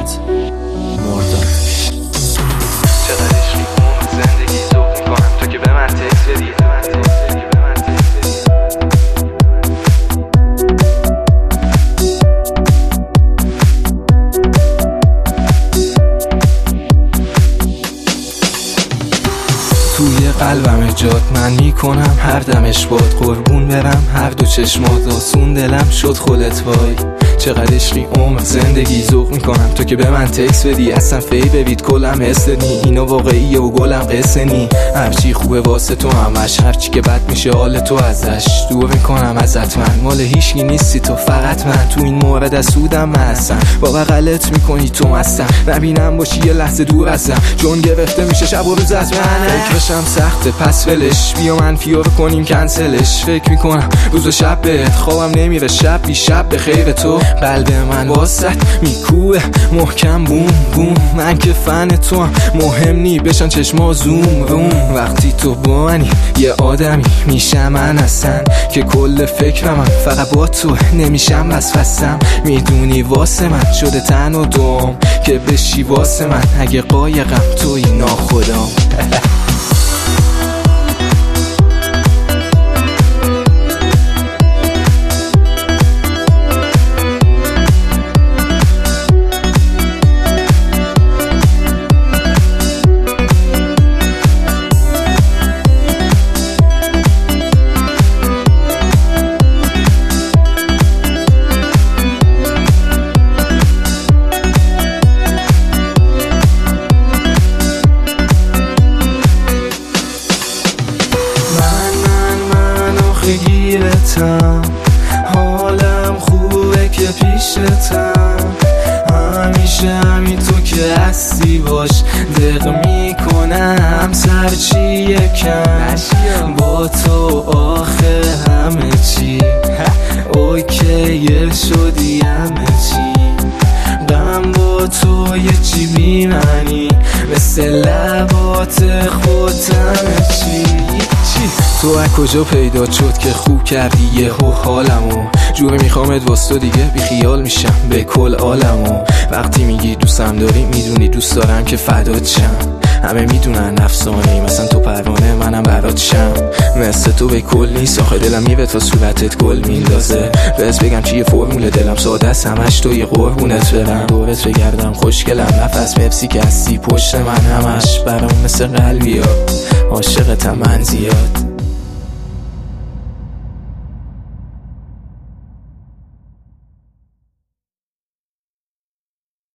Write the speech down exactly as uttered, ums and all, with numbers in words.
محمد مرداد. چقدر عشقی اون زندگی ذوق میکنم تو که به من تکس بدی. توی قلبم جات من میکنم هر دمش باد، قربون برم هر دو چشمات، آسون دلم شد خودت وای. چقدر عشقی عمق زندگی ذوق میکنم تو که به من تکس بدی. اصلا فی ببید کلم حسنی، اینا واقعیه و گلم قصه نی. هرچی خوبه واسه تو همش، هرچی که بد میشه حال تو ازش. دور میکنم ازت من، مال هیچکی نیستی تو فقط من. تو این مورد از سودم من هستم، با بغلت میکنی تو مستم. نبینم باشی یه لحظه دور ازم، چون گرفته میشه شب و روز از من. فکرشم سخته پس ولش، بیا منفی رو کنیم کنسلش. فکر میکنم روز و شب بهت، خوابم نمیره شب بی شب به خیر تو. قلب من واسط میکوه محکم بوم بوم، من که فن تو هم مهم نی بشن چشما زوم روم. وقتی تو با منی یه آدمی میشم من اصلا، که کل فکرم هم فقط با تو نمیشم وسوسم. میدونی واسه من شده تن و دوم، که بشی واسه من اگه قایقم توی ناخدام. گیرتم حالم خوبه که پیشتم، همیشه همین تو که هستی باش دق میکنم. سرچی یکم با تو آخه همه چی اوکیه شدی همه چی. غم با تو یه چی بیمنی مثل لبات خودم چی. تو از کجا پیدا شد که خوب کردی یه هو حالمو؟ جوری میخوامت واسه دیگه بی خیال میشم به کل عالمو. وقتی میگی دوستم داری میدونی دوست دارم که فدات شم. همه میدونن افسانه‌ای مثلا تو پروانه منم برات شم. مثل تو به کل نیست آخه دلم میوه تا صورتت گل میندازه. بس بگم چیه فرمول دلم ساده است همش تو یه قربونت برم. دورت بگردم خوشگلم نفس پپسی که هستی پشت من همش برام مثل قلبی ها عاشقتم من زیاد.